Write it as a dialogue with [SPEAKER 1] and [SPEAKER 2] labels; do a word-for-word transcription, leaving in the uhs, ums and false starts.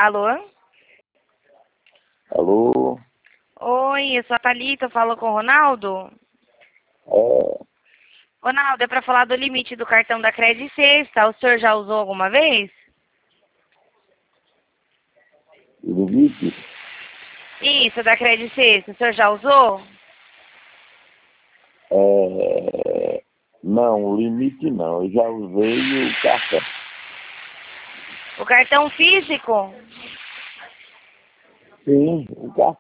[SPEAKER 1] Alô?
[SPEAKER 2] Alô?
[SPEAKER 1] Oi, eu sou a Thalita, eu falo com o Ronaldo.
[SPEAKER 2] É,
[SPEAKER 1] Ronaldo, é para falar do limite do cartão da Credit Sexta. O senhor já usou alguma vez?
[SPEAKER 2] limite?
[SPEAKER 1] Isso, da Credit Sexta. O senhor já usou?
[SPEAKER 2] É, não, limite não. Eu já usei o cartão.
[SPEAKER 1] O cartão físico?
[SPEAKER 2] Sim, o cartão.